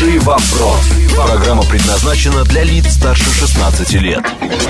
Хороший вопрос. Программа предназначена для лиц старше 16 лет.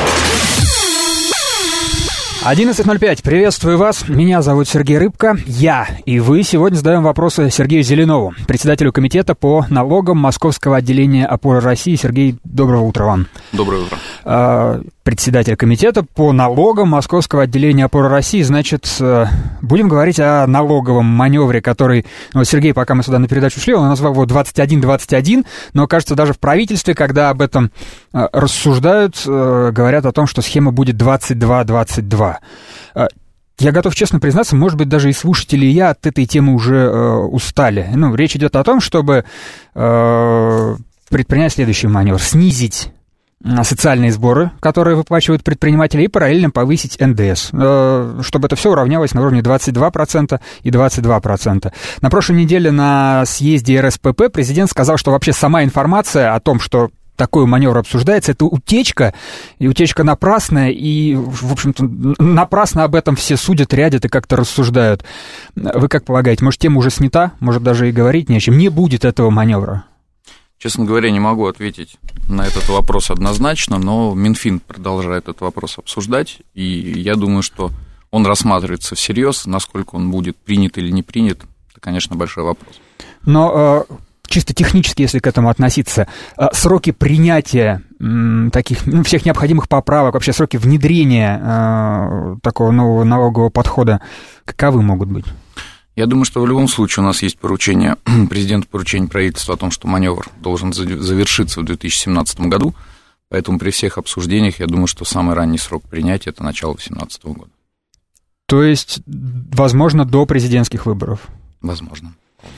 11:05. Приветствую вас. Меня зовут Сергей Рыбка. Я и вы сегодня задаем вопросы Сергею Зеленову, председателю комитета по налогам Московского отделения «Опоры России». Сергей, доброго утра вам. Доброе утро. Председатель комитета по налогам Московского отделения «Опоры России». Значит, будем говорить о налоговом маневре, который... Сергей, пока мы сюда на передачу шли, он назвал его 21-21, но, кажется, даже в правительстве, когда об этом рассуждают, говорят о том, что схема будет 22-22. Я готов честно признаться, может быть, даже и слушатели, и я от этой темы уже устали. Речь идет о том, чтобы предпринять следующий маневр. Снизить социальные сборы, которые выплачивают предприниматели, и параллельно повысить НДС, чтобы это все уравнялось на уровне 22% и 22%. На прошлой неделе на съезде РСПП президент сказал, что вообще сама информация о том, что такой маневр обсуждается, это утечка, и утечка напрасная, и, в общем-то, напрасно об этом все судят, рядят и как-то рассуждают. Вы как полагаете, может, тема уже снята, может, даже и говорить не о чем, не будет этого маневра? Честно говоря, не могу ответить на этот вопрос однозначно, но Минфин продолжает этот вопрос обсуждать, и я думаю, что он рассматривается всерьез, насколько он будет принят или не принят, это, конечно, большой вопрос. Но чисто технически, если к этому относиться, сроки принятия таких, всех необходимых поправок, вообще сроки внедрения такого нового налогового подхода, каковы могут быть? Я думаю, что в любом случае у нас есть поручение, президенту поручение правительства о том, что маневр должен завершиться в 2017 году, поэтому при всех обсуждениях я думаю, что самый ранний срок принятия – это начало 2017 года. То есть, возможно, до президентских выборов? Возможно.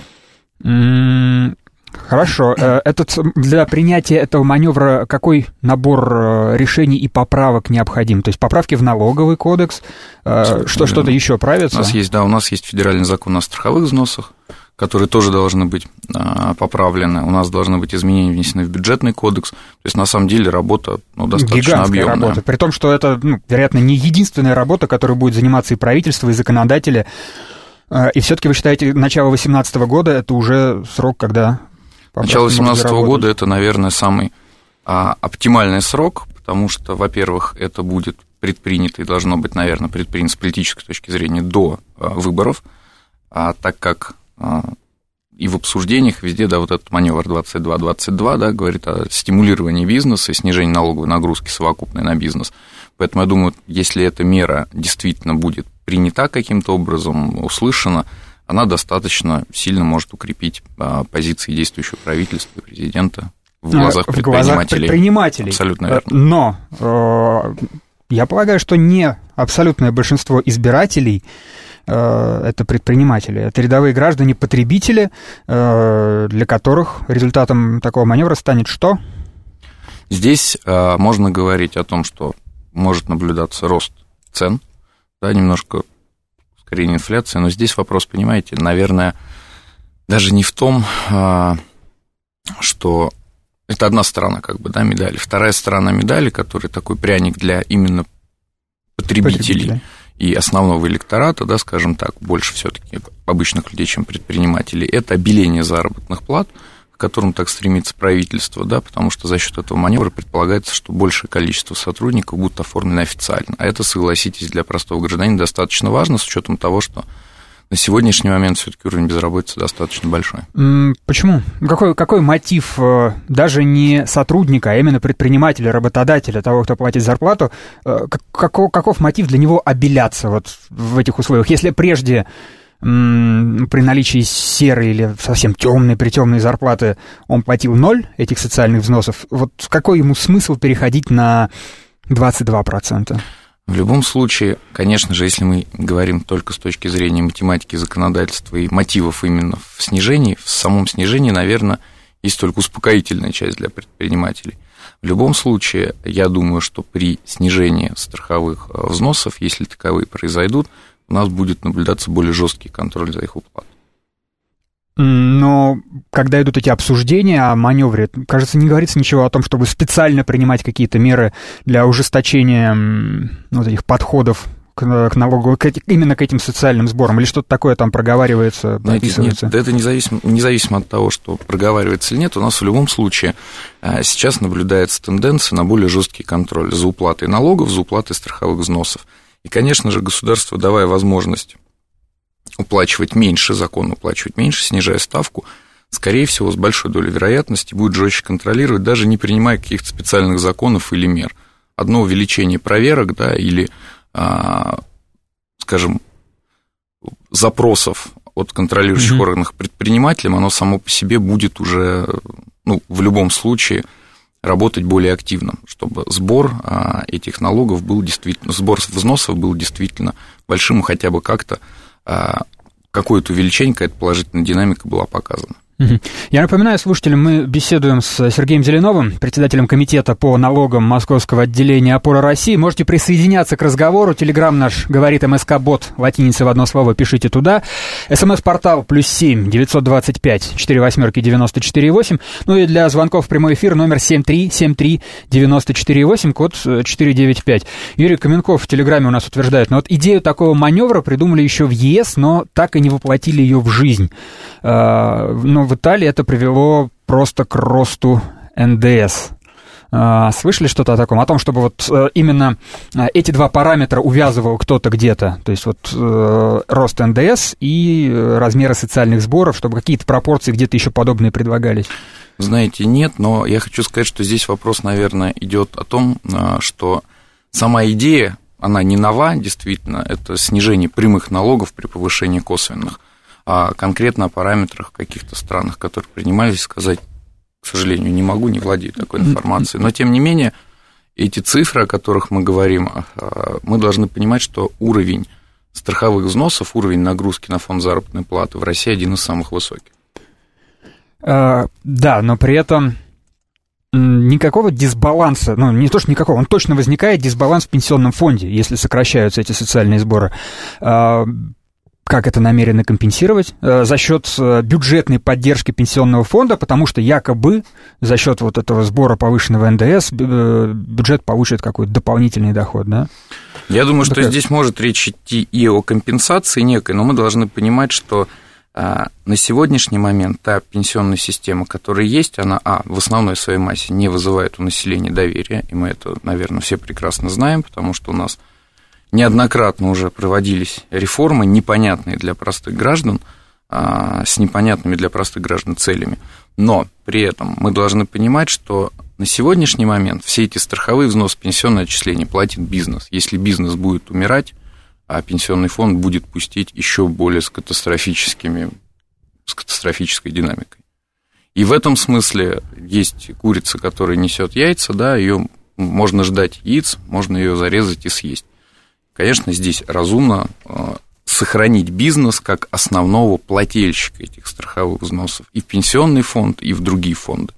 Хорошо. Для принятия этого маневра какой набор решений и поправок необходим? То есть поправки в налоговый кодекс, что-то еще правится? У нас есть федеральный закон о страховых взносах, которые тоже должны быть поправлены. У нас должны быть изменения внесены в бюджетный кодекс. То есть, на самом деле, работа достаточно гигантская объемная. Работа. При том, что это, вероятно, не единственная работа, которой будет заниматься и правительство, и законодатели. И все-таки вы считаете, начало 2018 года – это уже срок, когда... Начало 2017 года – это, наверное, самый оптимальный срок, потому что, во-первых, это будет предпринято и должно быть, наверное, предпринято с политической точки зрения до выборов, так как и в обсуждениях везде, вот этот маневр 22-22, говорит о стимулировании бизнеса и снижении налоговой нагрузки совокупной на бизнес. Поэтому я думаю, если эта мера действительно будет принята каким-то образом, услышана, она достаточно сильно может укрепить позиции действующего правительства и президента в глазах предпринимателей. Абсолютно верно. Но я полагаю, что не абсолютное большинство избирателей это предприниматели, это рядовые граждане, потребители, для которых результатом такого маневра станет что? Здесь можно говорить о том, что может наблюдаться рост цен, немножко ускорение инфляции, но здесь вопрос, понимаете, наверное, даже не в том, что это одна сторона медали, вторая сторона медали, который такой пряник для именно потребителей и основного электората, скажем так, больше все-таки обычных людей, чем предпринимателей, это обеление заработных плат, к которому так стремится правительство, потому что за счет этого маневра предполагается, что большее количество сотрудников будут оформлены официально. А это, согласитесь, для простого гражданина достаточно важно, с учетом того, что на сегодняшний момент все-таки уровень безработицы достаточно большой. Почему? Какой мотив даже не сотрудника, а именно предпринимателя, работодателя, того, кто платит зарплату, каков мотив для него обеляться в этих условиях? Если прежде при наличии серой или совсем темной зарплаты он платил 0 этих социальных взносов, какой ему смысл переходить на 22%? В любом случае, конечно же, если мы говорим только с точки зрения математики, законодательства и мотивов именно в снижении, в самом снижении, наверное, есть только успокоительная часть для предпринимателей. В любом случае, я думаю, что при снижении страховых взносов, если таковые произойдут, у нас будет наблюдаться более жесткий контроль за их уплату. Но когда идут эти обсуждения о маневре, кажется, не говорится ничего о том, чтобы специально принимать какие-то меры для ужесточения этих подходов к налогу, именно к этим социальным сборам? Или что-то такое там проговаривается, прописывается? Нет, это независимо от того, что проговаривается или нет, у нас в любом случае сейчас наблюдается тенденция на более жесткий контроль за уплатой налогов, за уплатой страховых взносов. И, конечно же, государство, давая возможность уплачивать меньше, законно уплачивать меньше, снижая ставку, скорее всего, с большой долей вероятности будет жестче контролировать, даже не принимая каких-то специальных законов или мер. Одно увеличение проверок, да, или, скажем, запросов от контролирующих органов предпринимателям, оно само по себе будет уже, в любом случае, работать более активно, чтобы сбор этих налогов был действительно, сбор взносов был действительно большим, и хотя бы как-то какое-то увеличение, какая-то положительная динамика была показана. Я напоминаю слушателям, мы беседуем с Сергеем Зеленовым, председателем комитета по налогам Московского отделения «Опора России». Можете присоединяться к разговору. Телеграм наш говорит МСК-бот, латиница в одно слово, пишите туда. СМС-портал +7 925 48 94 8. Ну и для звонков в прямой эфир номер 7373 94 8, код 495. Юрий Каменков в Телеграме у нас утверждает, но вот идею такого маневра придумали еще в ЕС, но так и не воплотили ее в жизнь. Но в Италии это привело просто к росту НДС. Слышали что-то о таком? О том, чтобы вот именно эти два параметра увязывал кто-то где-то, то есть вот рост НДС и размеры социальных сборов, чтобы какие-то пропорции где-то еще подобные предлагались? Знаете, нет, но я хочу сказать, что здесь вопрос, наверное, идет о том, что сама идея, она не нова, действительно, это снижение прямых налогов при повышении косвенных. А конкретно о параметрах в каких-то странах, которые принимались, сказать, к сожалению, не могу, не владею такой информацией. Но, тем не менее, эти цифры, о которых мы говорим, мы должны понимать, что уровень страховых взносов, уровень нагрузки на фонд заработной платы в России один из самых высоких. Да, но при этом никакого дисбаланса, не то что никакого, он точно возникает, дисбаланс в пенсионном фонде, если сокращаются эти социальные сборы. Как это намерены компенсировать? За счет бюджетной поддержки пенсионного фонда, потому что якобы за счет вот этого сбора повышенного НДС бюджет получит какой-то дополнительный доход, да? Я думаю, что здесь может речь идти и о компенсации некой, но мы должны понимать, что на сегодняшний момент та пенсионная система, которая есть, она, в основной своей массе не вызывает у населения доверия, и мы это, наверное, все прекрасно знаем, потому что у нас неоднократно уже проводились реформы, непонятные для простых граждан, с непонятными для простых граждан целями. Но при этом мы должны понимать, что на сегодняшний момент все эти страховые взносы, пенсионные отчисления платит бизнес. Если бизнес будет умирать, а пенсионный фонд будет пустить еще более с катастрофической динамикой. И в этом смысле есть курица, которая несет яйца, да, ее можно ждать яиц, можно ее зарезать и съесть. Конечно, здесь разумно сохранить бизнес как основного плательщика этих страховых взносов и в пенсионный фонд, и в другие фонды.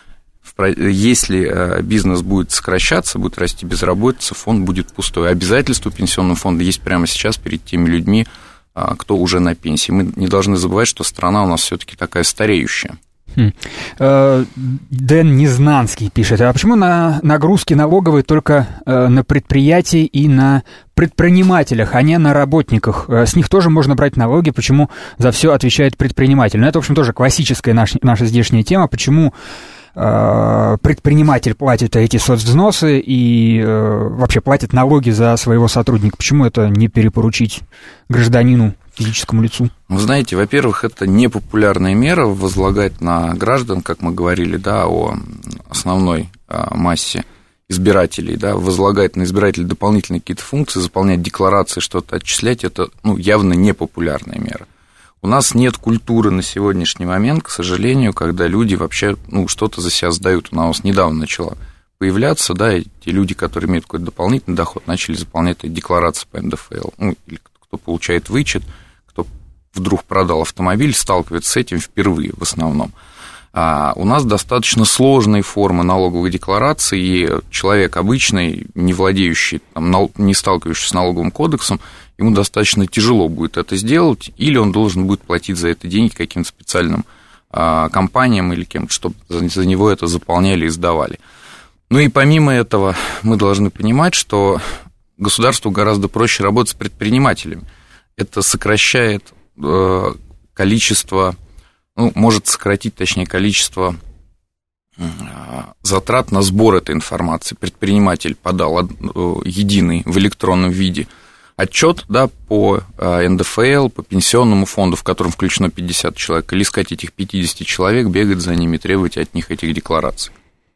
Если бизнес будет сокращаться, будет расти безработица, фонд будет пустой. Обязательства пенсионного фонда есть прямо сейчас перед теми людьми, кто уже на пенсии. Мы не должны забывать, что страна у нас все-таки такая стареющая. Дэн Незнанский пишет, а почему нагрузки налоговые только на предприятии и на предпринимателях, а не на работниках? С них тоже можно брать налоги, почему за все отвечает предприниматель? Ну, это, в общем, тоже классическая наша здешняя тема, почему предприниматель платит эти соцвзносы и вообще платит налоги за своего сотрудника. Почему это не перепоручить гражданину, физическому лицу? Вы знаете, во-первых, это непопулярная мера возлагать на граждан, как мы говорили, да, о основной массе избирателей, да, возлагать на избирателей дополнительные какие-то функции, заполнять декларации, что-то отчислять, это явно непопулярная мера. У нас нет культуры на сегодняшний момент, к сожалению, когда люди вообще что-то за себя сдают. У нас недавно начала появляться, да, и те люди, которые имеют какой-то дополнительный доход, начали заполнять декларации по НДФЛ. Или кто получает вычет, кто вдруг продал автомобиль, сталкивается с этим впервые в основном. У нас достаточно сложные формы налоговых деклараций, и человек обычный, не владеющий, не сталкивающийся с налоговым кодексом, ему достаточно тяжело будет это сделать, или он должен будет платить за это деньги каким-то специальным компаниям или кем-то, чтобы за него это заполняли и сдавали. Ну и помимо этого мы должны понимать, что государству гораздо проще работать с предпринимателями. Это сокращает количество, может сократить, точнее, количество затрат на сбор этой информации. Предприниматель подал единый в электронном виде отчет, да, по НДФЛ, по пенсионному фонду, в котором включено 50 человек, или искать этих 50 человек, бегать за ними, требовать от них этих деклараций.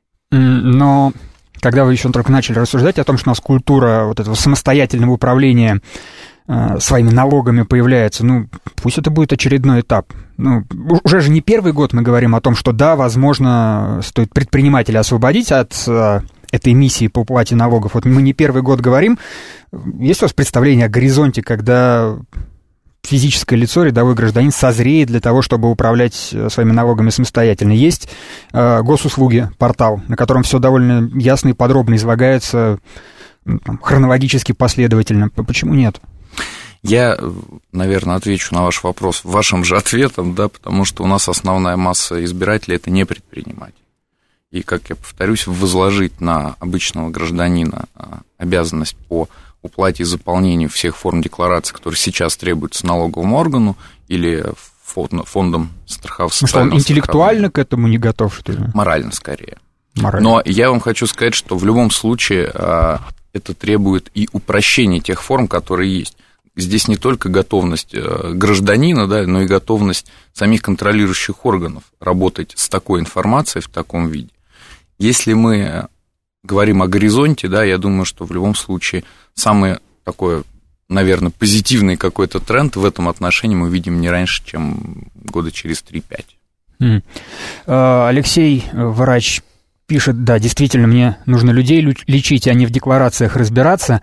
Но когда вы еще только начали рассуждать о том, что у нас культура вот этого самостоятельного управления своими налогами появляется, пусть это будет очередной этап. Уже же не первый год мы говорим о том, что да, возможно, стоит предпринимателя освободить от этой миссии по уплате налогов. Вот мы не первый год говорим. Есть у вас представление о горизонте, когда физическое лицо, рядовой гражданин созреет для того, чтобы управлять своими налогами самостоятельно? Есть госуслуги, портал, на котором все довольно ясно и подробно излагается, хронологически, последовательно. Почему нет? Я, наверное, отвечу на ваш вопрос вашим же ответом, да, потому что у нас основная масса избирателей – это не предприниматели. И, как я повторюсь, возложить на обычного гражданина обязанность по уплате и заполнению всех форм декларации, которые сейчас требуются налоговому органу или фондом социального он интеллектуально к этому не готов, что ли? Морально, скорее. Но я вам хочу сказать, что в любом случае это требует и упрощения тех форм, которые есть. Здесь не только готовность гражданина, да, но и готовность самих контролирующих органов работать с такой информацией в таком виде. Если мы говорим о горизонте, да, я думаю, что в любом случае самый такой, наверное, позитивный какой-то тренд в этом отношении мы видим не раньше, чем года через 3-5. Алексей, врач, пишет: да, действительно, мне нужно людей лечить, а не в декларациях разбираться.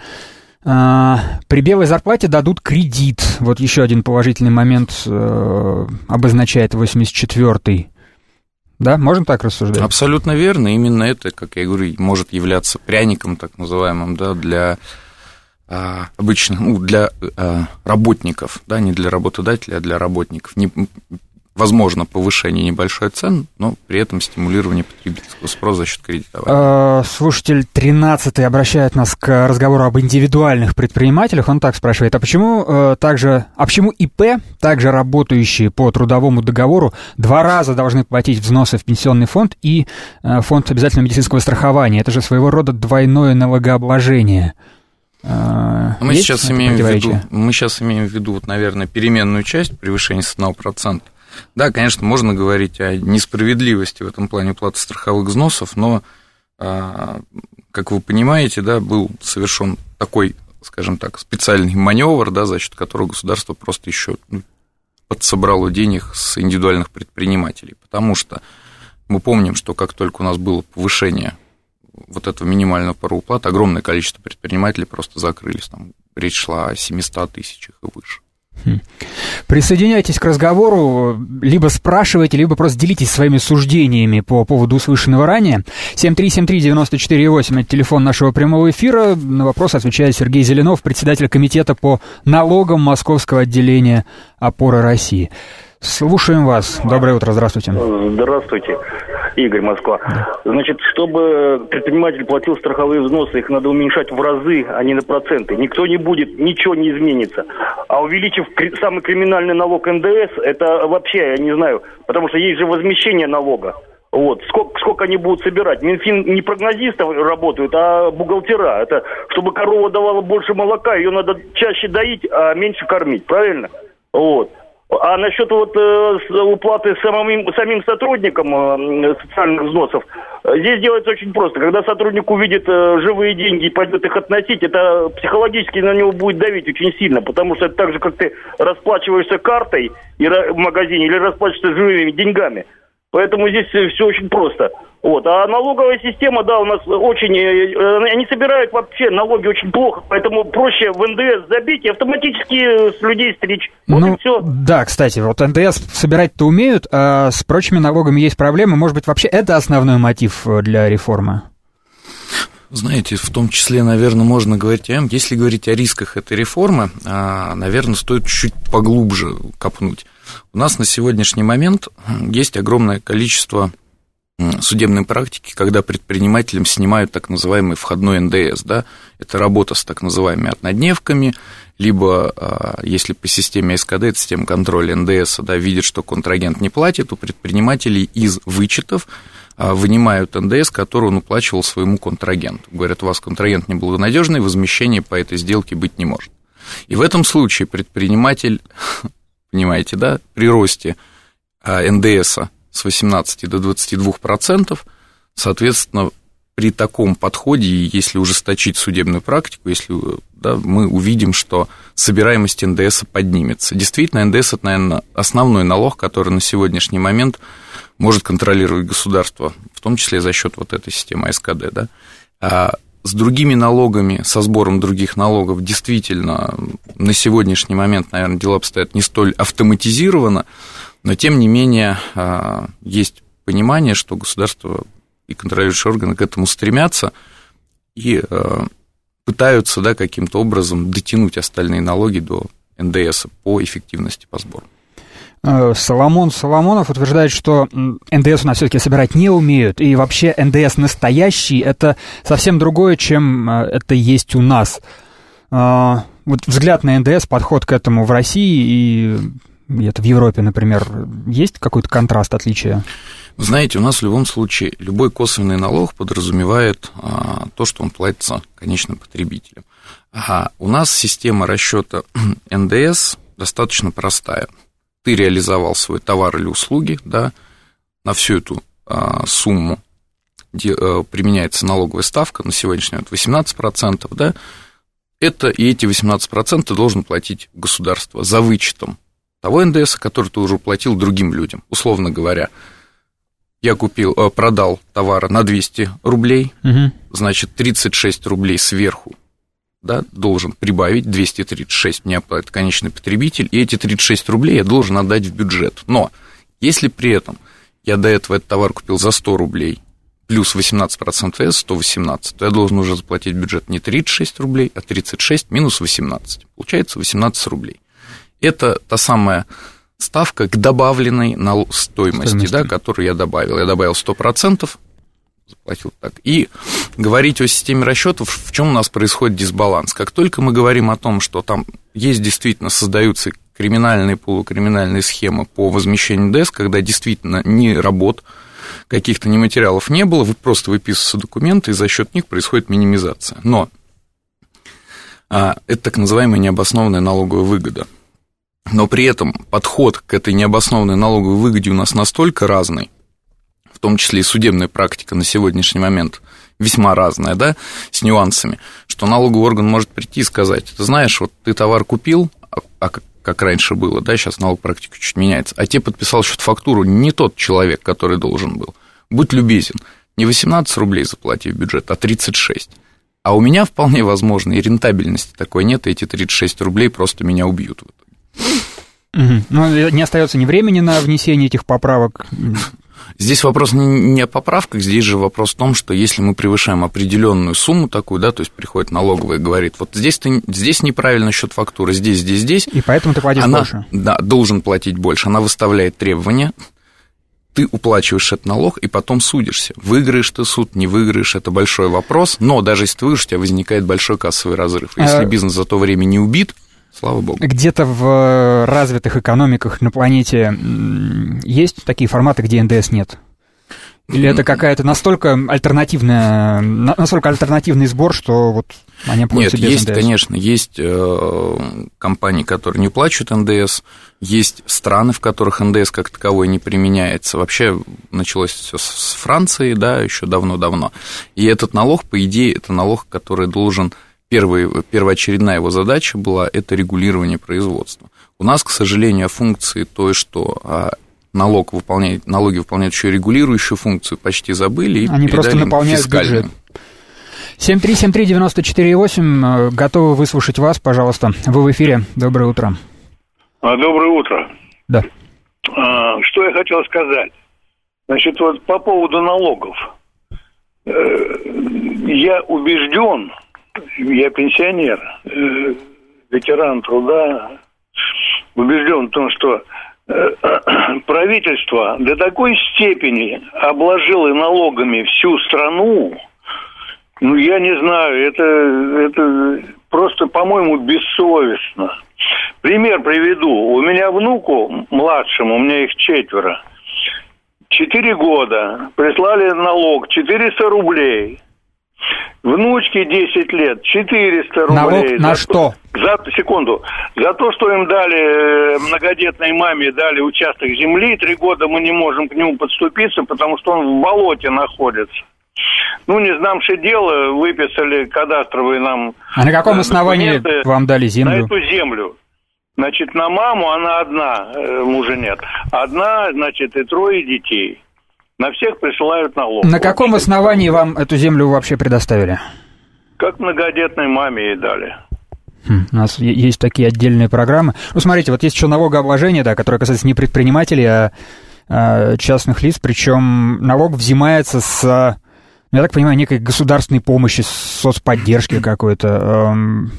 При белой зарплате дадут кредит. Вот еще один положительный момент обозначает 84-й. Да, можно так рассуждать? Абсолютно верно. Именно это, как я говорю, может являться пряником, так называемым, да, для обычных, для работников, да, не для работодателя, а для работников. Возможно, повышение небольшой цен, но при этом стимулирование потребительского спроса за счет кредитования. Слушатель 13-й обращает нас к разговору об индивидуальных предпринимателях. Он так спрашивает: почему ИП, также работающие по трудовому договору, 2 раза должны платить взносы в пенсионный фонд и фонд обязательного медицинского страхования? Это же своего рода двойное налогообложение. Мы сейчас имеем в виду, вот, наверное, переменную часть превышения с 1%. Да, конечно, можно говорить о несправедливости в этом плане уплаты страховых взносов, но, как вы понимаете, да, был совершен такой, скажем так, специальный маневр, да, за счет которого государство просто еще подсобрало денег с индивидуальных предпринимателей, потому что мы помним, что как только у нас было повышение вот этого минимального порога уплаты, огромное количество предпринимателей просто закрылись, там речь шла о 700 тысячах и выше. Присоединяйтесь к разговору, либо спрашивайте, либо просто делитесь своими суждениями по поводу услышанного ранее. 7373948 – это телефон нашего прямого эфира. На вопрос отвечает Сергей Зеленов, председатель комитета по налогам Московского отделения «Опора России». Слушаем вас. Доброе утро, здравствуйте. Здравствуйте, Игорь, Москва. Значит, чтобы предприниматель платил страховые взносы, их надо уменьшать в разы, а не на проценты. Никто не будет, ничего не изменится. А увеличив самый криминальный налог НДС, это вообще, я не знаю, потому что есть же возмещение налога. Вот. Сколько они будут собирать? Минфин не прогнозистов работают, а бухгалтера. Это чтобы корова давала больше молока, ее надо чаще доить, а меньше кормить. Правильно? Вот. А насчет уплаты самим сотрудникам социальных взносов, здесь делается очень просто. Когда сотрудник увидит живые деньги и пойдет их относить, это психологически на него будет давить очень сильно, потому что это так же, как ты расплачиваешься картой в магазине или расплачиваешься живыми деньгами. Поэтому здесь все очень просто. Вот. А налоговая система, да, у нас очень... Они собирают вообще налоги очень плохо, поэтому проще в НДС забить и автоматически с людей стричь. Вот и все. Да, кстати, вот НДС собирать-то умеют, а с прочими налогами есть проблемы. Может быть, вообще это основной мотив для реформы? Знаете, в том числе, наверное, можно говорить если говорить о рисках этой реформы, наверное, стоит чуть поглубже копнуть. У нас на сегодняшний момент есть огромное количество судебной практики, когда предпринимателям снимают так называемый входной НДС, да, это работа с так называемыми однодневками, либо, если по системе СКД, это система контроля НДС, да, видят, что контрагент не платит, у предпринимателей из вычетов вынимают НДС, который он уплачивал своему контрагенту. Говорят, у вас контрагент неблагонадежный, возмещения по этой сделке быть не может. И в этом случае предприниматель, понимаете, да, при росте НДСа с 18 до 22%, соответственно, при таком подходе, если ужесточить судебную практику, если, да, мы увидим, что собираемость НДС поднимется. Действительно, НДС – это, наверное, основной налог, который на сегодняшний момент может контролировать государство, в том числе за счет вот этой системы СКД. Да? А с другими налогами, со сбором других налогов, действительно, на сегодняшний момент, наверное, дела обстоят не столь автоматизированно, но, тем не менее, есть понимание, что государство и контролирующие органы к этому стремятся и пытаются, да, каким-то образом дотянуть остальные налоги до НДС по эффективности по сбору. Соломон Соломонов утверждает, что НДС у нас все-таки собирать не умеют, и вообще НДС настоящий – это совсем другое, чем это есть у нас. Вот взгляд на НДС, подход к этому в России и это в Европе, например, есть какой-то контраст, отличие? Знаете, у нас в любом случае любой косвенный налог подразумевает то, что он платится конечным потребителям. А у нас система расчета НДС достаточно простая. Ты реализовал свой товар или услуги, да, на всю эту сумму применяется налоговая ставка, на сегодняшний момент 18%, да, это и эти 18% ты должен платить государство за вычетом того НДС, который ты уже уплатил другим людям. Условно говоря, я продал товара на 200 рублей, значит, 36 рублей сверху, да, должен прибавить, 236 мне оплатит конечный потребитель, и эти 36 рублей я должен отдать в бюджет. Но если при этом я до этого этот товар купил за 100 рублей, плюс 18% ВС, 118, то я должен уже заплатить в бюджет не 36 рублей, а 36 минус 18. Получается 18 рублей. Это та самая ставка к добавленной стоимости, да, которую я добавил. Я добавил 100%, заплатил так. И говорить о системе расчетов, в чем у нас происходит дисбаланс. Как только мы говорим о том, что там есть действительно, создаются криминальные, полукриминальные схемы по возмещению НДС, когда действительно ни работ, каких-то ни материалов не было, вы просто выписываете документы, и за счет них происходит минимизация. Но это так называемая необоснованная налоговая выгода. Но при этом подход к этой необоснованной налоговой выгоде у нас настолько разный, в том числе и судебная практика на сегодняшний момент весьма разная, да, с нюансами, что налоговый орган может прийти и сказать: ты знаешь, вот ты товар купил, как раньше было, да, сейчас налог практика чуть меняется, а тебе подписал счет-фактуру не тот человек, который должен был. Будь любезен, не 18 рублей заплати в бюджет, а 36. А у меня вполне возможно, и рентабельности такой нет, и эти 36 рублей просто меня убьют в итоге. Ну, не остается ни времени на внесение этих поправок. Здесь вопрос не о поправках, здесь же вопрос в том, что если мы превышаем определенную сумму такую, да, то есть приходит налоговая и говорит: вот здесь неправильно счет фактуры, здесь. И поэтому ты платишь больше. Да, должен платить больше. Она выставляет требования, ты уплачиваешь этот налог и потом судишься. Выиграешь ты суд, не выиграешь, это большой вопрос, но даже если ты выиграешь, у тебя возникает большой кассовый разрыв. Если бизнес за то время не убит, слава богу. Где-то в развитых экономиках на планете есть такие форматы, где НДС нет? Или это какая-то настолько альтернативный сбор, что вот они обходятся без НДС? Нет, конечно, есть компании, которые не уплачивают НДС, есть страны, в которых НДС как таковой не применяется. Вообще началось все с Франции, да, еще давно-давно. И этот налог, по идее, это налог, который должен... Первоочередная его задача была – это регулирование производства. У нас, к сожалению, о функции той, что налоги выполняют еще регулирующую функцию, почти забыли и они просто наполняют бюджет. 7373948, готовы выслушать вас, пожалуйста. Вы в эфире, доброе утро. Доброе утро. Да. Что я хотел сказать? Значит, вот по поводу налогов. Я убежден, я пенсионер, ветеран труда, убежден в том, что правительство до такой степени обложило налогами всю страну, ну, я не знаю, это просто, по-моему, бессовестно. Пример приведу. У меня внуку младшему, у меня их 4, 4 года, прислали налог 400 рублей. Внучке 10 лет, 400 рублей. Налог на что? За то, что им дали, многодетной маме дали участок земли, 3 года мы не можем к нему подступиться, потому что он в болоте находится. Ну, не знам, что дело, выписали кадастровые нам. А на каком основании вам дали землю? На эту землю. Значит, на маму она одна, мужа нет. Одна, значит, и 3 детей. На всех присылают налог. На каком основании вам эту землю вообще предоставили? Как многодетной маме ей дали. У нас есть такие отдельные программы. Ну, смотрите, вот есть еще налогообложение, да, которое касается не предпринимателей, а частных лиц, причем налог взимается с, я так понимаю, некой государственной помощи, соцподдержки какой-то.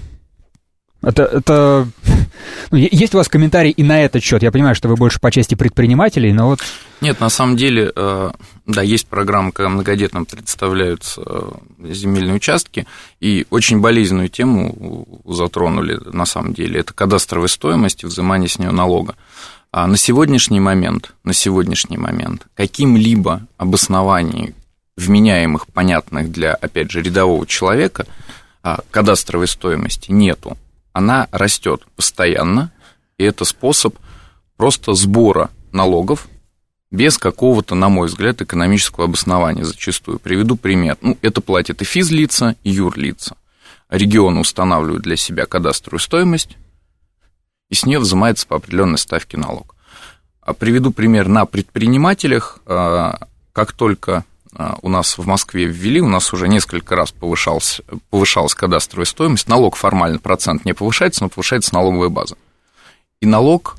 Это... Есть у вас комментарий и на этот счет? Я понимаю, что вы больше по части предпринимателей, но вот... Нет, на самом деле, да, есть программы, когда многодетным предоставляются земельные участки, и очень болезненную тему затронули, на самом деле, это кадастровая стоимость и взимание с нее налога. А на сегодняшний момент каким-либо обоснований, вменяемых, понятных для, опять же, рядового человека, кадастровой стоимости нету. Она растет постоянно, и это способ просто сбора налогов без какого-то, на мой взгляд, экономического обоснования зачастую. Приведу пример. Ну, это платят и физлица, и юрлица. Регионы устанавливают для себя кадастровую стоимость, и с нее взимается по определенной ставке налог. Приведу пример на предпринимателях. Как только у нас в Москве ввели, у нас уже несколько раз повышалась кадастровая стоимость, налог формально процент не повышается, но повышается налоговая база. И налог,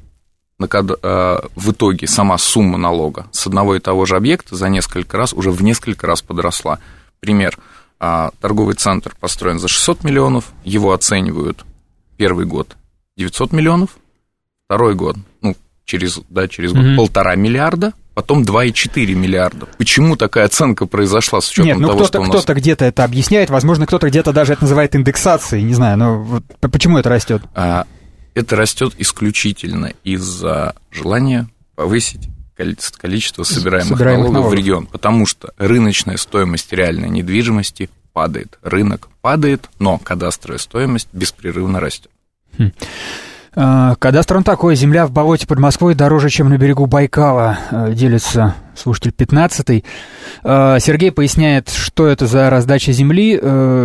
в итоге сама сумма налога с одного и того же объекта в несколько раз подросла. Пример, торговый центр построен за 600 миллионов, его оценивают первый год 900 миллионов, второй год, через год 1,5 миллиарда, потом 2,4 миллиарда. Почему такая оценка произошла с учетом того, что у нас... кто-то где-то это объясняет, возможно, кто-то где-то даже это называет индексацией, не знаю, но вот почему это растет? Это растет исключительно из-за желания повысить количество собираемых налогов в регион, потому что рыночная стоимость реальной недвижимости падает. Рынок падает, но кадастровая стоимость беспрерывно растет. Кадастр он такой: земля в болоте под Москвой дороже, чем на берегу Байкала, делится слушатель 15-й. Сергей поясняет, что это за раздача земли.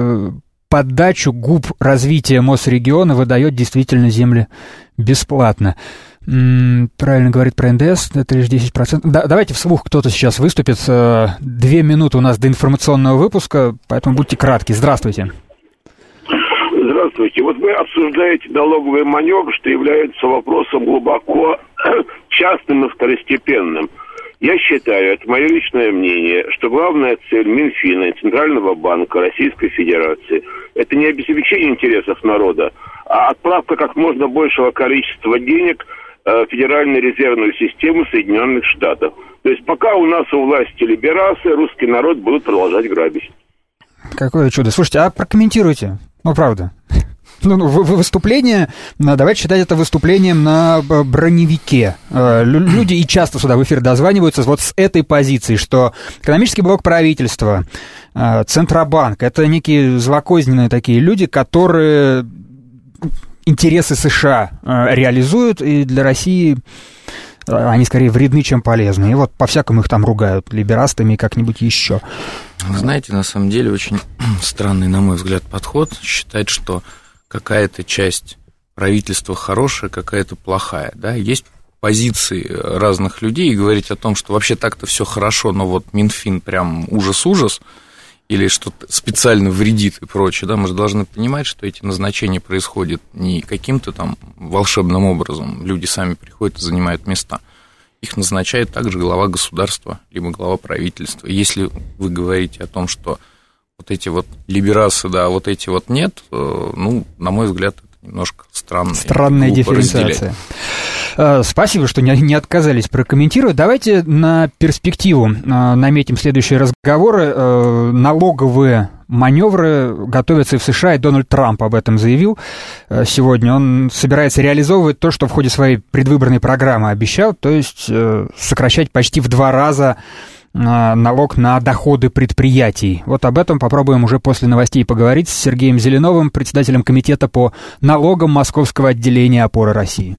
Поддачу ГУП развития Мосрегиона выдает действительно земли бесплатно. Правильно говорит про НДС, это лишь 10%. Да, давайте вслух кто-то сейчас выступит. 2 минуты у нас до информационного выпуска, поэтому будьте кратки. Здравствуйте. Здравствуйте. Вот вы обсуждаете налоговый маневр, что является вопросом глубоко частным и второстепенным. Я считаю, это мое личное мнение, что главная цель Минфина и Центрального банка Российской Федерации – это не обеспечение интересов народа, а отправка как можно большего количества денег в Федеральную резервную систему Соединенных Штатов. То есть пока у нас у власти либерасы, русский народ будет продолжать грабить. Какое чудо. Слушайте, а прокомментируйте. Ну, правда. Выступление, давайте считать это выступлением на броневике. Люди и часто сюда в эфир дозваниваются вот с этой позиции, что экономический блок правительства, Центробанк — это некие злокозненные такие люди, которые интересы США реализуют, и для России они скорее вредны, чем полезны. И вот по-всякому их там ругают, либерастами и как-нибудь еще. Вы знаете, на самом деле очень странный, на мой взгляд, подход считать, что какая-то часть правительства хорошая, какая-то плохая, да, есть позиции разных людей, и говорить о том, что вообще так-то все хорошо, но вот Минфин прям ужас-ужас, или что-то специально вредит и прочее, да, мы же должны понимать, что эти назначения происходят не каким-то там волшебным образом, люди сами приходят и занимают места, их назначает также глава государства, либо глава правительства. Если вы говорите о том, что вот эти вот либерасы, да, вот эти вот нет, ну, на мой взгляд, это немножко странно. Странная дифференциация. Спасибо, что не отказались прокомментировать. Давайте на перспективу наметим следующие разговоры. Налоговые маневры готовятся и в США, и Дональд Трамп об этом заявил сегодня. Он собирается реализовывать то, что в ходе своей предвыборной программы обещал, то есть сокращать почти в 2 раза налог на доходы предприятий. Вот об этом попробуем уже после новостей поговорить с Сергеем Зеленовым, председателем комитета по налогам Московского отделения «Опоры России».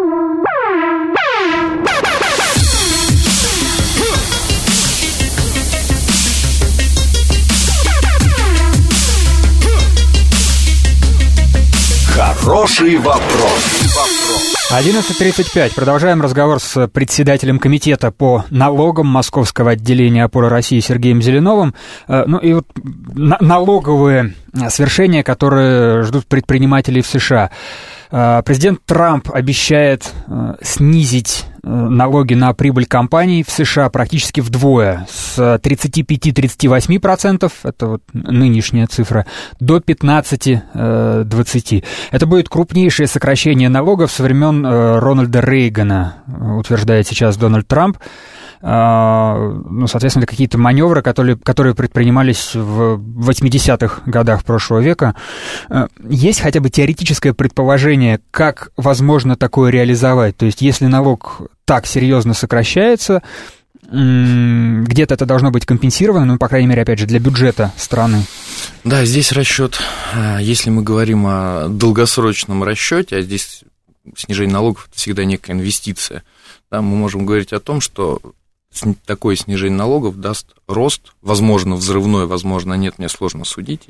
Хороший вопрос. 11:35. Продолжаем разговор с председателем комитета по налогам Московского отделения «Опоры России» Сергеем Зеленовым. Ну и вот налоговые свершения, которые ждут предпринимателей в США. Президент Трамп обещает снизить налоги на прибыль компаний в США практически вдвое, с 35-38%, это вот нынешняя цифра, до 15-20%. Это будет крупнейшее сокращение налогов со времен Рональда Рейгана, утверждает сейчас Дональд Трамп. Ну, соответственно, какие-то маневры, которые предпринимались в 80-х годах прошлого века. Есть хотя бы теоретическое предположение, как возможно такое реализовать? То есть, если налог так серьезно сокращается, где-то это должно быть компенсировано, ну, по крайней мере, опять же, для бюджета страны. Да, здесь расчет, если мы говорим о долгосрочном расчете, а здесь снижение налогов – это всегда некая инвестиция, да, мы можем говорить о том, что такое снижение налогов даст рост, возможно, взрывной, возможно, нет, мне сложно судить,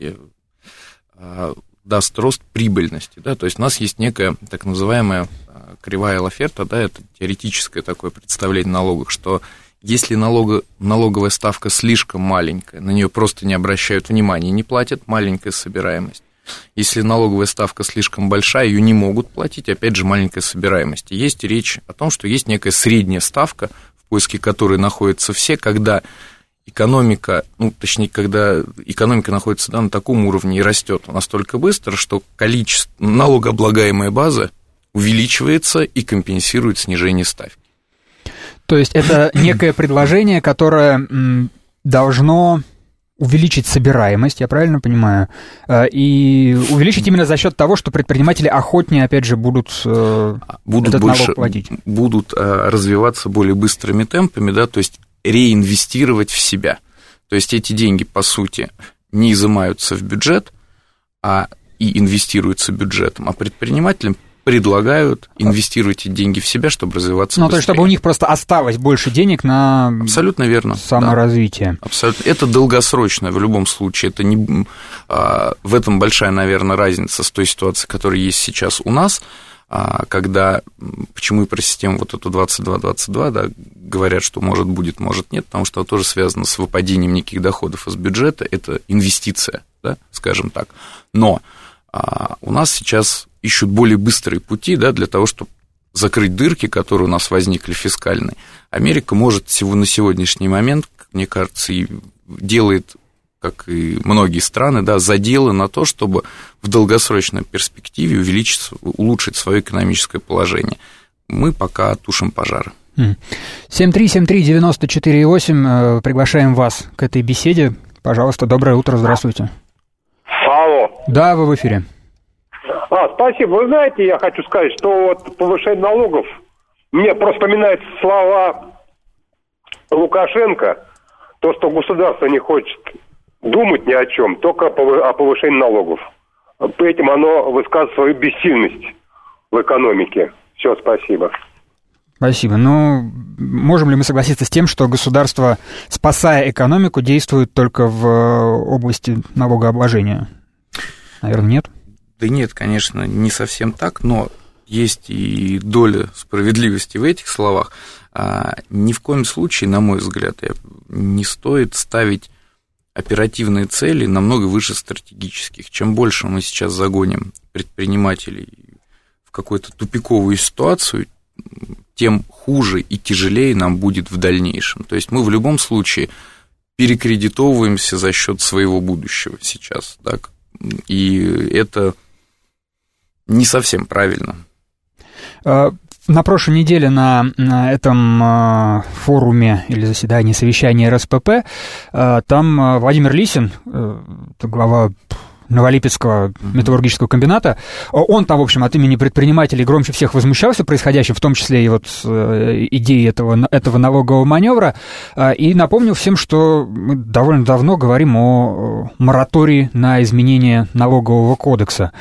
даст рост прибыльности, да, то есть у нас есть некая так называемая кривая Лаферта, да, это теоретическое такое представление о налогах, что если налоговая ставка слишком маленькая, на нее просто не обращают внимания, не платят, маленькая собираемость. Если налоговая ставка слишком большая, ее не могут платить, опять же, маленькая собираемость. И есть речь о том, что есть некая средняя ставка, в поиске которой находятся все, когда экономика, когда экономика находится, да, на таком уровне и растет настолько быстро, что количество налогооблагаемой базы увеличивается и компенсирует снижение ставки. То есть это некое предложение, которое должно увеличить собираемость, я правильно понимаю, и увеличить именно за счет того, что предприниматели охотнее, опять же, будут этот налог платить. Будут развиваться более быстрыми темпами, да, то есть реинвестировать в себя. То есть эти деньги, по сути, не изымаются в бюджет, и инвестируются бюджетом, а предпринимателям предлагают инвестировать эти деньги в себя, чтобы развиваться быстрее. То есть, чтобы у них просто осталось больше денег на абсолютно верно, саморазвитие. Да. Абсолютно. Это долгосрочное в любом случае. Это не, в этом большая, наверное, разница с той ситуацией, которая есть сейчас у нас, когда, почему и про систему вот эту 22-22, да, говорят, что может будет, может нет, потому что это тоже связано с выпадением неких доходов из бюджета, это инвестиция, да, скажем так. Но у нас сейчас ищут более быстрые пути, да, для того, чтобы закрыть дырки, которые у нас возникли фискальные. Америка может на сегодняшний момент, как мне кажется, и делает, как и многие страны, да, заделы на то, чтобы в долгосрочной перспективе улучшить свое экономическое положение. Мы пока тушим пожары. 7373948, приглашаем вас к этой беседе. Пожалуйста, доброе утро, здравствуйте. Алло. Да, вы в эфире. Спасибо. Вы знаете, я хочу сказать, что вот повышение налогов, мне просто вспоминаются слова Лукашенко, то, что государство не хочет думать ни о чем, только о повышении налогов. Этим оно высказывает свою бессильность в экономике. Все, спасибо. Спасибо. Ну, можем ли мы согласиться с тем, что государство, спасая экономику, действует только в области налогообложения? Наверное, нет? Да нет, конечно, не совсем так, но есть и доля справедливости в этих словах. Ни в коем случае, на мой взгляд, не стоит ставить оперативные цели намного выше стратегических. Чем больше мы сейчас загоним предпринимателей в какую-то тупиковую ситуацию, тем хуже и тяжелее нам будет в дальнейшем. То есть мы в любом случае перекредитовываемся за счет своего будущего сейчас, да? И это не совсем правильно. На прошлой неделе на этом форуме или заседании, совещании РСПП, там Владимир Лисин, глава Новолипецкого металлургического комбината, он там, в общем, от имени предпринимателей громче всех возмущался происходящим, в том числе и вот идеей этого налогового маневра, и напомнил всем, что мы довольно давно говорим о моратории на изменение налогового кодекса.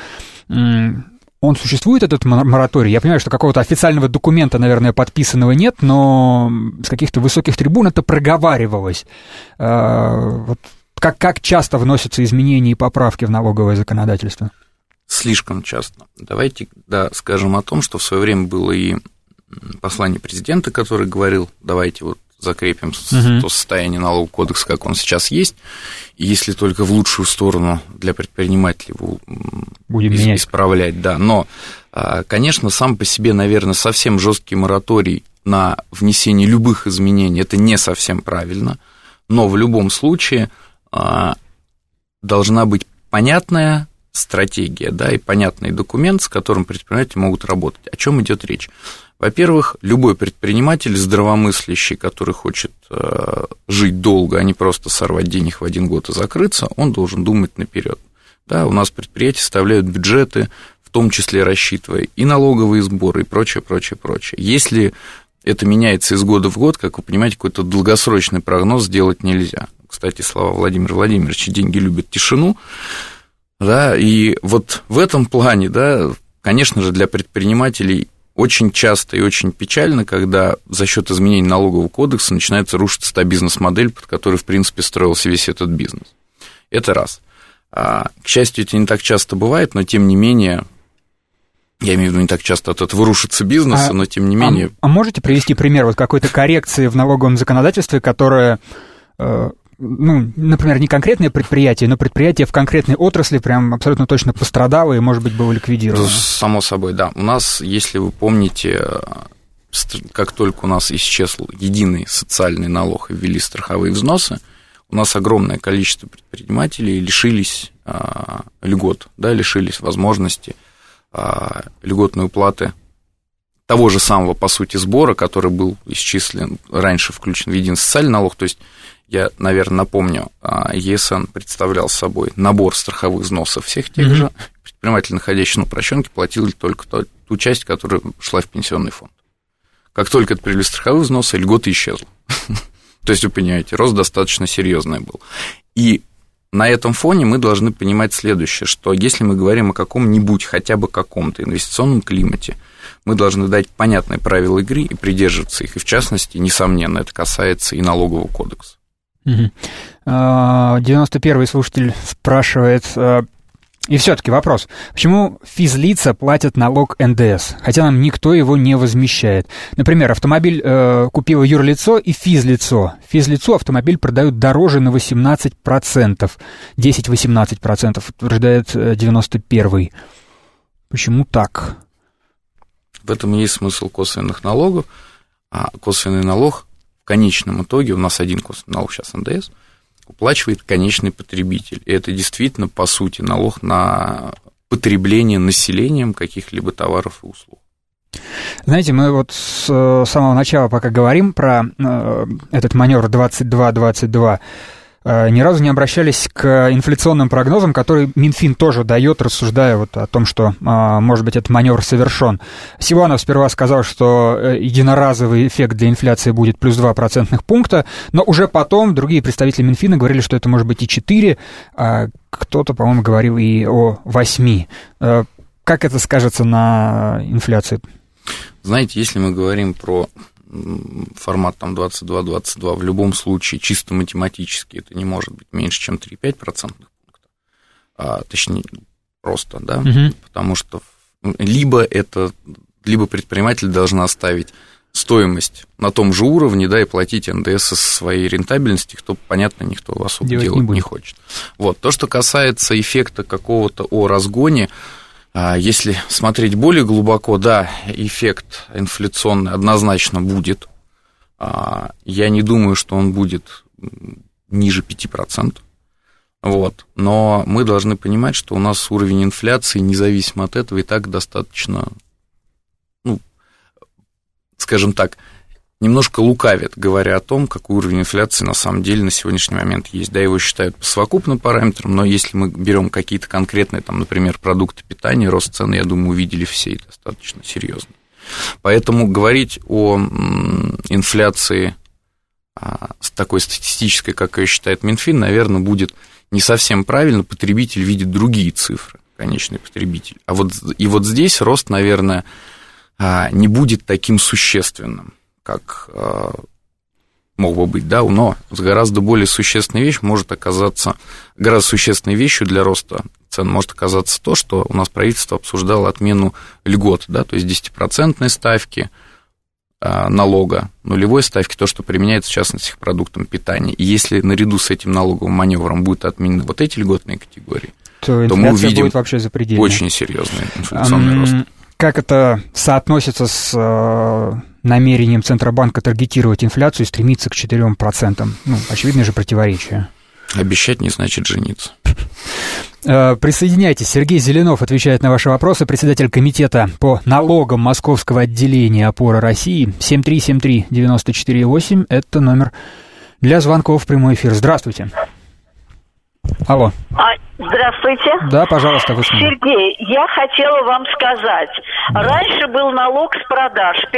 Он существует, этот мораторий? Я понимаю, что какого-то официального документа, наверное, подписанного нет, но с каких-то высоких трибун это проговаривалось. Вот как часто вносятся изменения и поправки в налоговое законодательство? Слишком часто. Давайте скажем о том, что в свое время было и послание президента, который говорил, давайте вот закрепим то состояние налогового кодекса, как он сейчас есть, и если только в лучшую сторону для предпринимателей его будем исправлять, да. Но, конечно, сам по себе, наверное, совсем жесткий мораторий на внесение любых изменений – это не совсем правильно, но в любом случае должна быть понятная стратегия, да, и понятный документ, с которым предприниматели могут работать. О чем идет речь? Во-первых, любой предприниматель здравомыслящий, который хочет жить долго, а не просто сорвать денег в один год и закрыться, он должен думать наперед. Да, у нас предприятия составляют бюджеты, в том числе рассчитывая и налоговые сборы, и прочее, прочее, прочее. Если это меняется из года в год, как вы понимаете, какой-то долгосрочный прогноз сделать нельзя. Кстати, слова Владимира Владимировича, деньги любят тишину. Да, и вот в этом плане, да, конечно же, для предпринимателей очень часто и очень печально, когда за счет изменений налогового кодекса начинается рушиться та бизнес-модель, под которой, в принципе, строился весь этот бизнес. Это раз. К счастью, это не так часто бывает, но тем не менее, я имею в виду, не так часто от этого рушится бизнес, но тем не менее... А можете привести пример вот какой-то коррекции в налоговом законодательстве, которая... например, не конкретное предприятие, но предприятие в конкретной отрасли прям абсолютно точно пострадало и, может быть, было ликвидировано. Само собой, да. У нас, если вы помните, как только у нас исчез единый социальный налог и ввели страховые взносы, у нас огромное количество предпринимателей лишились льгот, да, лишились возможности льготной уплаты того же самого, по сути, сбора, который был исчислен, раньше включен в единый социальный налог, то есть я, наверное, напомню, ЕСН представлял собой набор страховых взносов всех тех же. Предприниматель, находящийся на упрощенке, платил только ту часть, которая шла в пенсионный фонд. Как только это привели страховые взносы, льгота исчезла. То есть, вы понимаете, рост достаточно серьезный был. И на этом фоне мы должны понимать следующее, что если мы говорим о каком-нибудь, хотя бы каком-то инвестиционном климате, мы должны дать понятные правила игры и придерживаться их. И, в частности, несомненно, это касается и налогового кодекса. 91-й слушатель спрашивает, и все-таки вопрос, почему физлица платят налог НДС, хотя нам никто его не возмещает? Например, автомобиль купило юрлицо и физлицо. Физлицу автомобиль продают дороже на 18%, 10-18%, утверждает 91-й. Почему так? В этом и есть смысл косвенных налогов. А косвенный налог в конечном итоге, у нас один косвенный налог сейчас НДС, уплачивает конечный потребитель. И это действительно, по сути, налог на потребление населением каких-либо товаров и услуг. Знаете, мы вот с самого начала, пока говорим про этот маневр 22-22, ни разу не обращались к инфляционным прогнозам, которые Минфин тоже дает, рассуждая вот о том, что, может быть, этот маневр совершен. Силуанов сперва сказал, что единоразовый эффект для инфляции будет плюс 2 процентных пункта, но уже потом другие представители Минфина говорили, что это может быть и 4, а кто-то, по-моему, говорил и о 8. Как это скажется на инфляции? Знаете, если мы говорим про формат там 22-22, в любом случае, чисто математически, это не может быть меньше, чем 3,5 процентных пункта. Точнее, просто, да, потому что либо предприниматель должен оставить стоимость на том же уровне, да, и платить НДС со своей рентабельности, кто, понятно, никто особо делать не хочет. Вот. То, что касается эффекта какого-то о разгоне, если смотреть более глубоко, да, эффект инфляционный однозначно будет. Я не думаю, что он будет ниже 5%. Вот. Но мы должны понимать, что у нас уровень инфляции, независимо от этого, и так достаточно, скажем так, немножко лукавит, говоря о том, какой уровень инфляции на самом деле на сегодняшний момент есть. Да, его считают по совокупным параметрам, но если мы берем какие-то конкретные, там, например, продукты питания, рост цен, я думаю, увидели все, и достаточно серьезно. Поэтому говорить о инфляции с такой статистической, как ее считает Минфин, наверное, будет не совсем правильно. Потребитель видит другие цифры, конечный потребитель. И вот здесь рост, наверное, не будет таким существенным, как мог бы быть, да, но гораздо более существенной вещью может оказаться, гораздо существенной вещью для роста цен может оказаться то, что у нас правительство обсуждало отмену льгот, да, то есть 10% ставки налога, нулевой ставки, то, что применяется, в частности, к продуктам питания. И если наряду с этим налоговым маневром будут отменены вот эти льготные категории, то мы увидим будет вообще очень серьезный инфляционный рост. Как это соотносится с намерением Центробанка таргетировать инфляцию и стремиться к 4%? Очевидное же противоречие. Обещать не значит жениться. Присоединяйтесь. Сергей Зеленов отвечает на ваши вопросы, председатель комитета по налогам Московского отделения «Опора России». 7373948 – это номер для звонков в прямой эфир. Здравствуйте. Алло. Здравствуйте. Да, пожалуйста, вы с нами. Сергей, я хотела вам сказать. Раньше был налог с продаж 5%.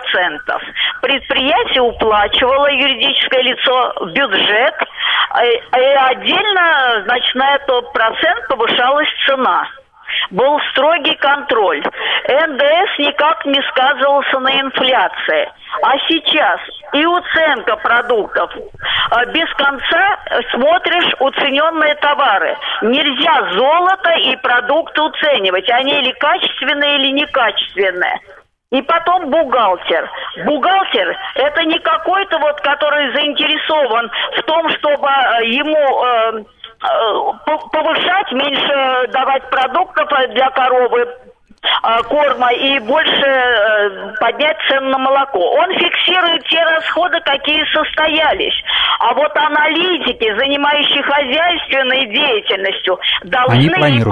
Предприятие уплачивало, юридическое лицо, в бюджет. И отдельно, значит, на этот процент повышалась цена. Был строгий контроль. НДС никак не сказывался на инфляции. А сейчас и уценка продуктов. Без конца смотришь уцененные товары. Нельзя золото и продукты оценивать. Они или качественные, или некачественные. И потом бухгалтер. Бухгалтер – это не какой-то который заинтересован в том, чтобы ему повышать, меньше давать продуктов для коровы, корма и больше поднять цену на молоко. Он фиксирует те расходы, какие состоялись. А вот аналитики, занимающие хозяйственной деятельностью, должны...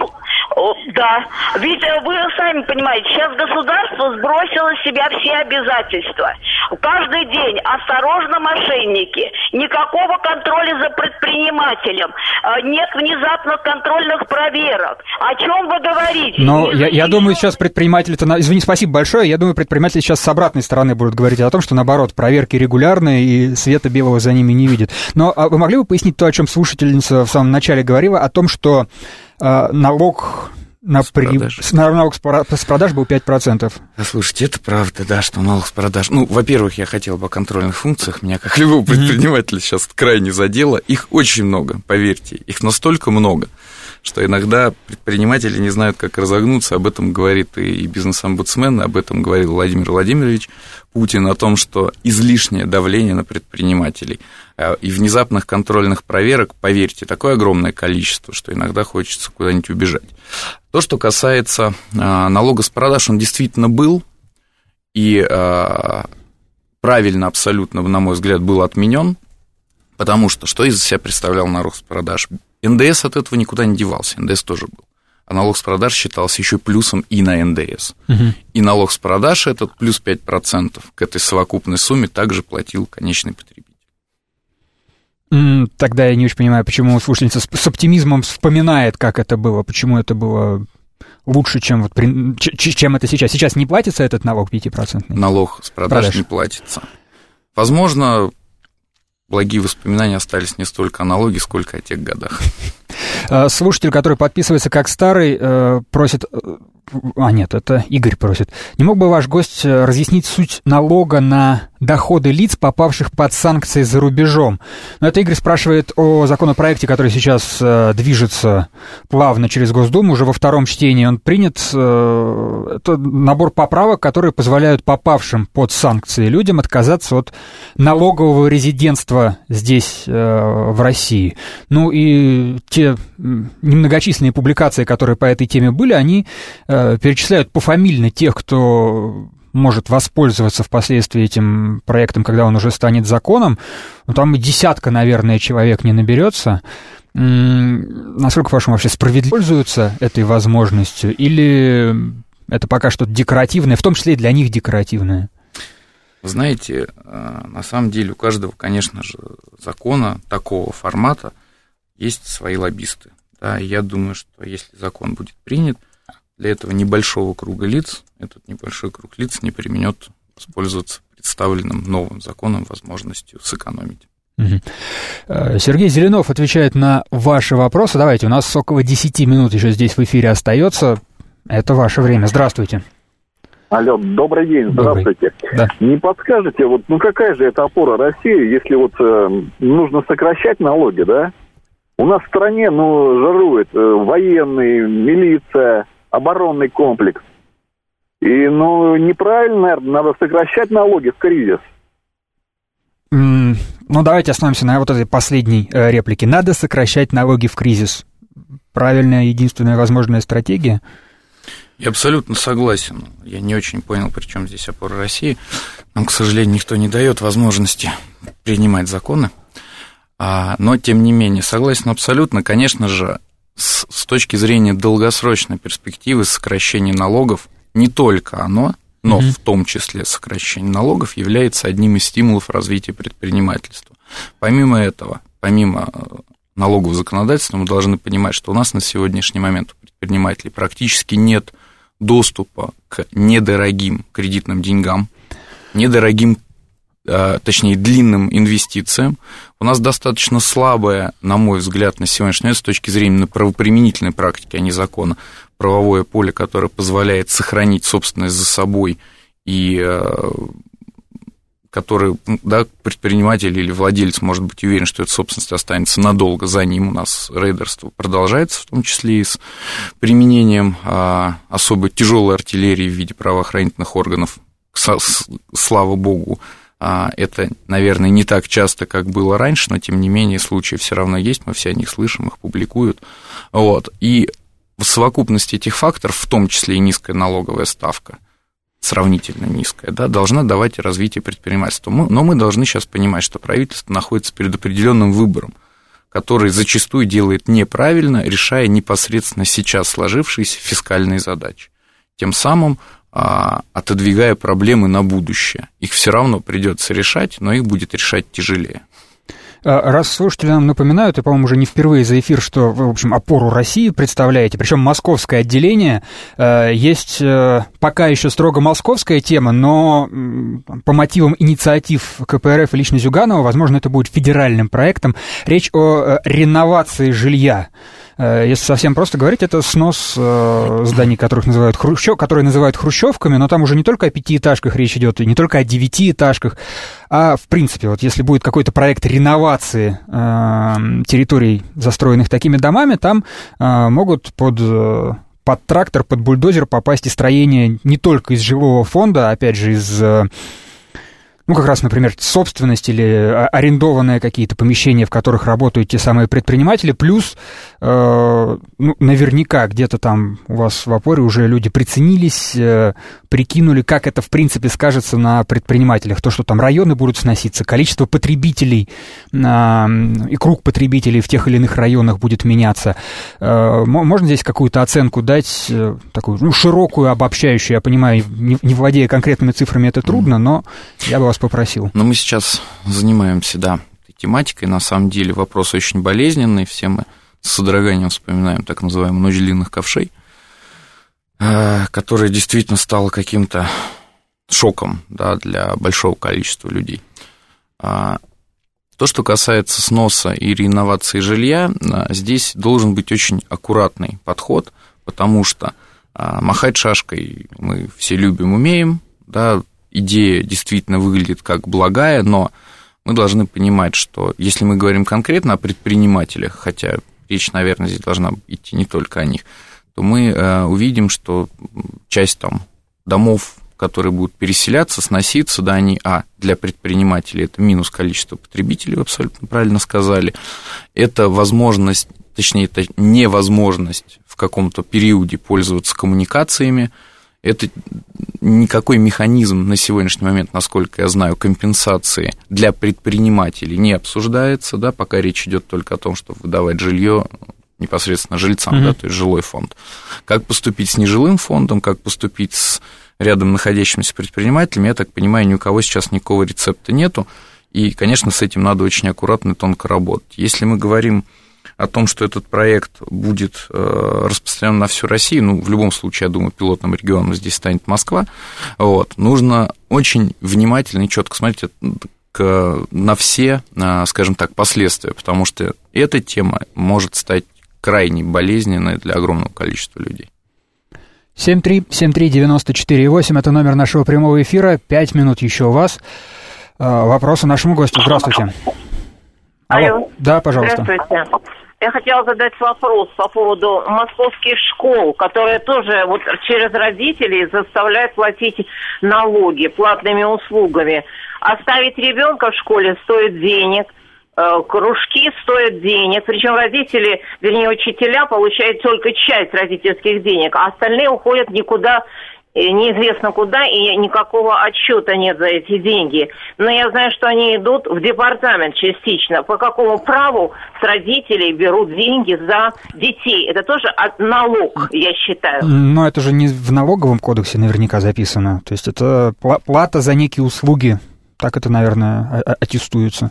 Да, ведь вы сами понимаете, сейчас государство сбросило с себя все обязательства. Каждый день осторожно, мошенники, никакого контроля за предпринимателем, нет внезапных контрольных проверок. О чем вы говорите? Но я думаю, сейчас предприниматели-то... Извини, спасибо большое. Я думаю, предприниматели сейчас с обратной стороны будут говорить о том, что, наоборот, проверки регулярные и света белого за ними не видят. Но вы могли бы пояснить то, о чем слушательница в самом начале говорила, о том, что налог с продаж был 5%. Слушайте, это правда, да, что налог с продаж... во-первых, я хотел бы о контрольных функциях. Меня, как любого предпринимателя, сейчас крайне задело. Их очень много, поверьте. Их настолько много, что иногда предприниматели не знают, как разогнуться. Об этом говорит и бизнес-омбудсмен, об этом говорил Владимир Владимирович Путин, о том, что излишнее давление на предпринимателей и внезапных контрольных проверок, поверьте, такое огромное количество, что иногда хочется куда-нибудь убежать. То, что касается налога с продаж, он действительно был, и правильно абсолютно, на мой взгляд, был отменен, потому что из себя представлял налог с продаж? НДС от этого никуда не девался, НДС тоже был. А налог с продаж считался еще плюсом и на НДС. И налог с продаж этот плюс 5% к этой совокупной сумме также платил конечный потребитель. Тогда я не очень понимаю, почему слушательница с оптимизмом вспоминает, как это было, почему это было лучше, чем это сейчас. Сейчас не платится этот налог 5%? Налог с продаж не платится. Возможно, благие воспоминания остались не столько о налоге, сколько о тех годах. Слушатель, который подписывается как старый, просит... нет, это Игорь просит. Не мог бы ваш гость разъяснить суть налога на доходы лиц, попавших под санкции за рубежом? Но это Игорь спрашивает о законопроекте, который сейчас движется плавно через Госдуму, уже во втором чтении он принят. Это набор поправок, которые позволяют попавшим под санкции людям отказаться от налогового резидентства здесь, в России. И те немногочисленные публикации, которые по этой теме были, они перечисляют пофамильно тех, кто может воспользоваться впоследствии этим проектом, когда он уже станет законом. Там и десятка, наверное, человек не наберется. Насколько, по-вашему, вообще справедливо пользуются этой возможностью, или это пока что-то декоративное, в том числе и для них декоративное? Знаете, на самом деле у каждого, конечно же, закона такого формата есть свои лоббисты. Да, и я думаю, что если закон будет принят, для этого небольшого круга лиц, этот небольшой круг лиц не применет воспользоваться представленным новым законом возможностью сэкономить. Сергей Зеленов отвечает на ваши вопросы. Давайте, у нас около 10 минут еще здесь в эфире остается. Это ваше время. Здравствуйте. Алло, добрый день, здравствуйте. Да. Не подскажете, вот, какая же это опора России, если вот нужно сокращать налоги, да? У нас в стране, жирует военный, милиция, оборонный комплекс. И, неправильно, наверное, надо сокращать налоги в кризис. Давайте остановимся на вот этой последней реплике. Надо сокращать налоги в кризис. Правильная, единственная возможная стратегия? Я абсолютно согласен. Я не очень понял, при чем здесь опора России. Нам, к сожалению, никто не дает возможности принимать законы. Но, тем не менее, согласен абсолютно. Конечно же, с точки зрения долгосрочной перспективы сокращения налогов, не только оно, но в том числе сокращение налогов является одним из стимулов развития предпринимательства. Помимо этого, помимо налогового законодательства, мы должны понимать, что у нас на сегодняшний момент у предпринимателей практически нет доступа к недорогим кредитным деньгам, недорогим, точнее, длинным инвестициям. У нас достаточно слабое, на мой взгляд, на сегодняшний момент с точки зрения правоприменительной практики, а не закона, правовое поле, которое позволяет сохранить собственность за собой и который, предприниматель или владелец может быть уверен, что эта собственность останется надолго, за ним у нас рейдерство продолжается, в том числе и с применением особо тяжелой артиллерии в виде правоохранительных органов. Слава богу, это, наверное, не так часто, как было раньше, но, тем не менее, случаи все равно есть, мы все о них слышим, их публикуют. И в совокупности этих факторов, в том числе и низкая налоговая ставка, сравнительно низкая, должна давать развитие предпринимательства. Но мы должны сейчас понимать, что правительство находится перед определенным выбором, который зачастую делает неправильно, решая непосредственно сейчас сложившиеся фискальные задачи. Тем самым отодвигая проблемы на будущее. Их все равно придется решать, но их будет решать тяжелее. Раз слушатели нам напоминают, и, по-моему, уже не впервые за эфир, что вы, в общем, опору России представляете, причем московское отделение, есть пока еще строго московская тема, но по мотивам инициатив КПРФ и лично Зюганова, возможно, это будет федеральным проектом. Речь о реновации жилья. Если совсем просто говорить, это снос зданий, которые называют хрущевками, но там уже не только о 5-этажках речь идет, и не только о 9-этажках, а в принципе, вот если будет какой-то проект реновации территорий, застроенных такими домами, там могут под трактор, под бульдозер попасть и строения не только из жилого фонда, опять же, из... как раз, например, собственность или арендованные какие-то помещения, в которых работают те самые предприниматели, плюс наверняка где-то там у вас в опоре уже люди приценились, прикинули, как это в принципе скажется на предпринимателях, то, что там районы будут сноситься, количество потребителей и круг потребителей в тех или иных районах будет меняться. Можно здесь какую-то оценку дать, такую широкую, обобщающую? Я понимаю, не владея конкретными цифрами, это трудно, но я бы вас попросил. Но мы сейчас занимаемся, этой тематикой. На самом деле вопрос очень болезненный. Все мы с содроганием вспоминаем так называемую ночь длинных ковшей, которая действительно стала каким-то шоком для большого количества людей. То, что касается сноса и реновации жилья, здесь должен быть очень аккуратный подход, потому что махать шашкой мы все любим, умеем, идея действительно выглядит как благая, но мы должны понимать, что если мы говорим конкретно о предпринимателях, хотя речь, наверное, здесь должна идти не только о них, то мы увидим, что часть домов, которые будут переселяться, сноситься, они, для предпринимателей это минус количество потребителей, вы абсолютно правильно сказали, это возможность, точнее, это невозможность в каком-то периоде пользоваться коммуникациями, Это никакой механизм на сегодняшний момент, насколько я знаю, компенсации для предпринимателей не обсуждается, да, пока речь идет только о том, чтобы выдавать жилье непосредственно жильцам, да, то есть жилой фонд. Как поступить с нежилым фондом, как поступить с рядом находящимися предпринимателями, я так понимаю, ни у кого сейчас никакого рецепта нету, и, конечно, с этим надо очень аккуратно и тонко работать. Если мы говорим о том, что этот проект будет распространен на всю Россию, ну, в любом случае, я думаю, пилотным регионом здесь станет Москва, вот, нужно очень внимательно и четко смотреть на все, скажем так, последствия, потому что эта тема может стать крайне болезненной для огромного количества людей. 7373948, это номер нашего прямого эфира, 5 минут еще у вас. Вопросы нашему гостю, здравствуйте. Алло. Да, пожалуйста. Здравствуйте. Я хотела задать вопрос по поводу московских школ, которые тоже вот через родителей заставляют платить налоги платными услугами. Оставить ребенка в школе стоит денег, кружки стоят денег, причем родители, вернее, учителя получают только часть родительских денег, а остальные уходят никуда, неизвестно куда, и никакого отчета нет за эти деньги. Но я знаю, что они идут в департамент частично. По какому праву с родителей берут деньги за детей? Это тоже налог, я считаю. Но это же не в налоговом кодексе наверняка записано. То есть это плата за некие услуги. Так это, наверное, аттестуется.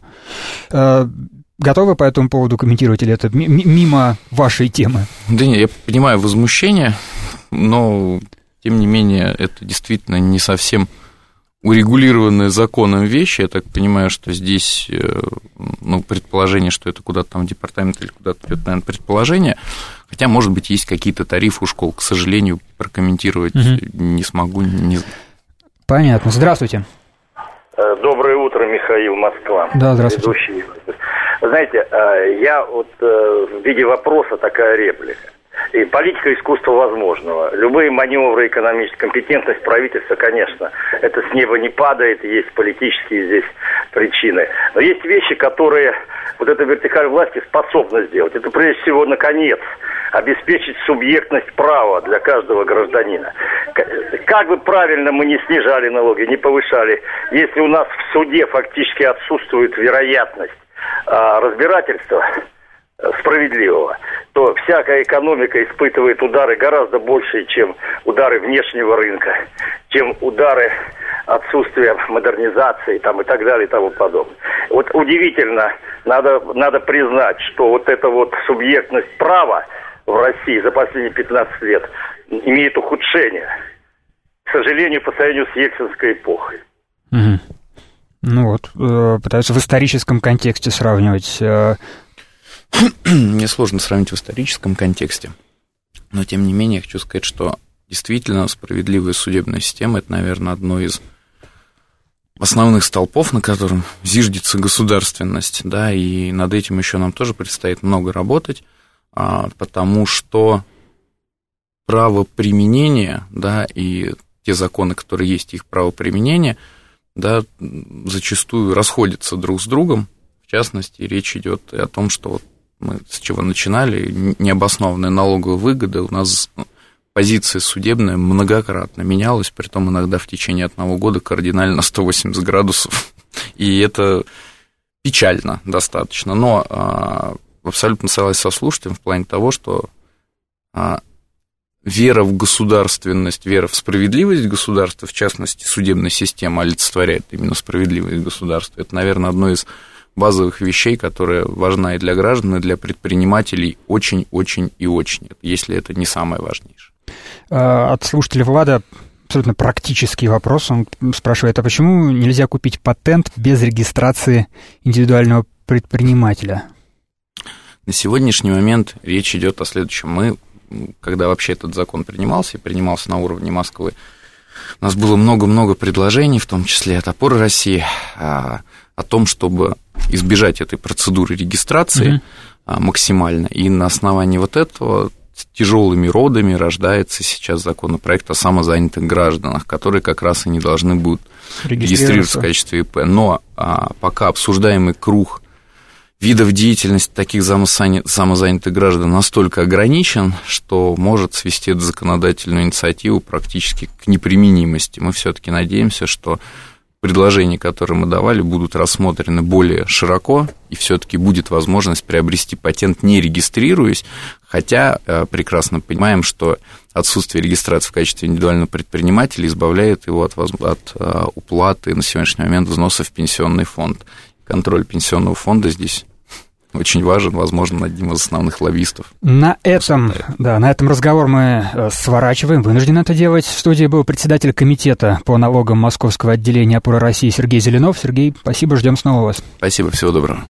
Готовы по этому поводу комментировать, или это мимо вашей темы? Да нет, я понимаю возмущение, но... Тем не менее, это действительно не совсем урегулированные законом вещи. Я так понимаю, что здесь, ну, предположение, что это куда-то там в департамент или куда-то идет, наверное, предположение. Хотя, может быть, есть какие-то тарифы у школ. К сожалению, прокомментировать не смогу. Понятно. Здравствуйте. Доброе утро, Михаил, Москва. Да, здравствуйте. Ведущий. Знаете, я вот в виде вопроса такая реплика. И политика искусства возможного. Любые маневры, экономическая компетентность правительства, конечно, это с неба не падает, есть политические здесь причины. Но есть вещи, которые вот эта вертикаль власти способна сделать. Это прежде всего, наконец, обеспечить субъектность права для каждого гражданина. Как бы правильно мы не снижали налоги, не повышали, если у нас в суде фактически отсутствует вероятность разбирательства справедливого, то всякая экономика испытывает удары гораздо больше, чем удары внешнего рынка, чем удары отсутствия модернизации там, и так далее и тому подобное. Вот удивительно, надо признать, что вот эта вот субъектность права в России за последние 15 лет имеет ухудшение, к сожалению, по сравнению с ельцинской эпохой. Угу. Ну вот, пытаются в историческом контексте сравнивать. Мне сложно сравнить в историческом контексте, но, тем не менее, я хочу сказать, что действительно справедливая судебная система – это, наверное, одно из основных столпов, на котором зиждется государственность, да, и над этим еще нам тоже предстоит много работать, потому что правоприменение, да, и те законы, которые есть, их правоприменение, да, зачастую расходятся друг с другом. В частности, речь идет и о том, что вот мы с чего начинали, необоснованная налоговая выгода, у нас позиция судебная многократно менялась, притом иногда в течение одного года кардинально на 180 градусов, и это печально достаточно, но абсолютно согласен со слушателем в плане того, что вера в государственность, вера в справедливость государства, в частности, судебная система олицетворяет именно справедливость государства, это, наверное, одно из базовых вещей, которая важна и для граждан, и для предпринимателей очень-очень и очень, если это не самое важнейшее. От слушателя Влада абсолютно практический вопрос. Он спрашивает, а почему нельзя купить патент без регистрации индивидуального предпринимателя? На сегодняшний момент речь идет о следующем. Мы, когда вообще этот закон принимался, и принимался на уровне Москвы, у нас было много-много предложений, в том числе от «Опоры России», о том, чтобы избежать этой процедуры регистрации максимально. И на основании вот этого с тяжелыми родами рождается сейчас законопроект о самозанятых гражданах, которые как раз и не должны будут регистрироваться в качестве ИП. Но пока обсуждаемый круг видов деятельности таких самозанятых граждан настолько ограничен, что может свести эту законодательную инициативу практически к неприменимости. Мы все-таки надеемся, что предложения, которые мы давали, будут рассмотрены более широко, и все-таки будет возможность приобрести патент, не регистрируясь, хотя прекрасно понимаем, что отсутствие регистрации в качестве индивидуального предпринимателя избавляет его от уплаты на сегодняшний момент взносов в пенсионный фонд. Контроль пенсионного фонда здесь очень важен, возможно, одним из основных лоббистов. На этом разговор мы сворачиваем, вынуждены это делать. В студии был председатель комитета по налогам Московского отделения «Опора России» Сергей Зеленов. Сергей, спасибо, ждем снова вас. Спасибо, всего доброго.